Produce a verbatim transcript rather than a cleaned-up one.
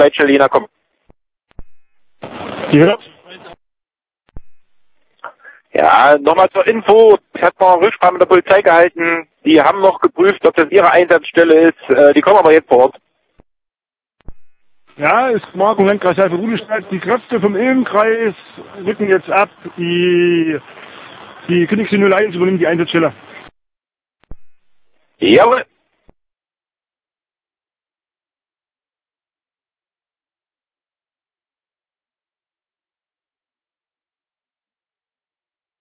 Leitstelle Jena kommen. Ja. Ja, nochmal zur Info. Ich habe noch Rücksprache mit der Polizei gehalten. Die haben noch geprüft, ob das ihre Einsatzstelle ist. Die kommen aber jetzt vor Ort. Ja, ist Marco Landkreis Halver-Rudenstadt. Die Kräfte vom Ilmenkreis rücken jetzt ab. Die, die Königslinie null eins übernimmt die Einsatzstelle. Jawohl.